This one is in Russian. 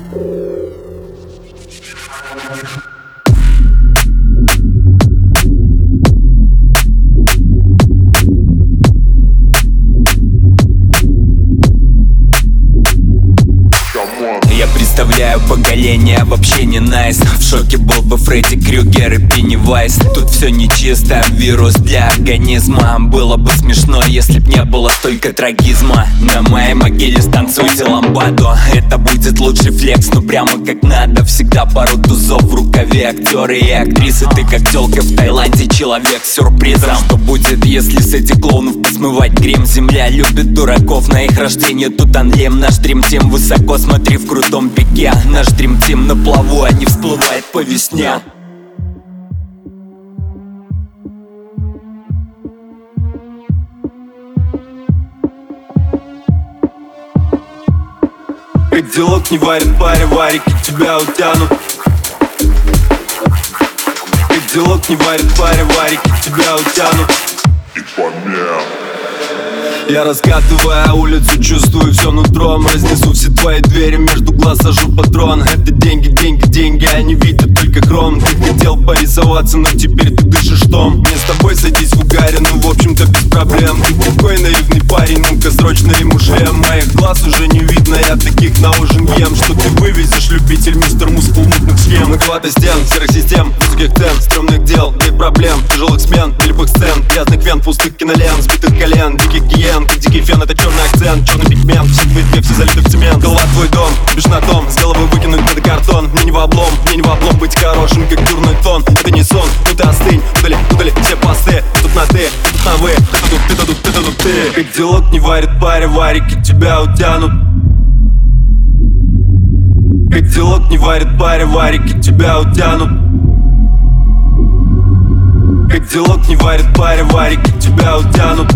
Я представляю поколение вообще не найс. В шоке был бы Фредди Крюгер и Пеннивайз. Тут все нечисто, вирус для организма. Было бы смешно, если б не было столько трагизма. На моей могиле станцуйте ламбаду. Это будет лучший флекс, ну прямо как надо. Всегда пару тузов в рукаве. Актеры и актрисы, ты как тёлка в Таиланде. Человек с сюрпризом. Что будет, если с этих клоунов посмывать грим? Земля любит дураков, на их рождение тут анлем. Наш дрим-тим высоко, смотри в крутом пике. Наш дрим-тим на плаву, а не всплывает по весне. Как делок не варит паре, варики тебя утянут. Как делок не варит паре, варики тебя утянут. И помер. Я раскатывая улицу, чувствую все нутром. Разнесу все твои двери, между глаз сажу патрон. Это деньги, деньги, деньги, они видят только хром. Ты хотел порисоваться, но теперь ты дышишь том. Мне с тобой садись в угаре, ну в общем-то без проблем. Ты такой наивный парень, ну-ка срочно ему шлем. Моих глаз уже не видно, я таких на ужин ем. Что ты вывезешь, любитель мистер мускул мутных схем. Нахвата стен, серых систем, высоких цен, стрёмных дел, нет проблем, тяжелых смен, нелепых сцен, грязных вен, пустых кинолент, сбитых колен, диких гиен. Как дикий фен, это черный акцент, черный пигмент. Все твои две, все залиты в цемент. Голова твой дом, бежишь на том, с головы выкинуть надо картон. Мне не в облом, мне не в облом быть хорошим, как дурной тон. Это не сон, ну ты остынь, удали все посты. Тут на ты, тут на вы, ты тут, ты. Как делок не варит паре, варики тебя утянут. Как делок не варит паре, варики тебя утянут. Как делок не варит паре, варики тебя утянут.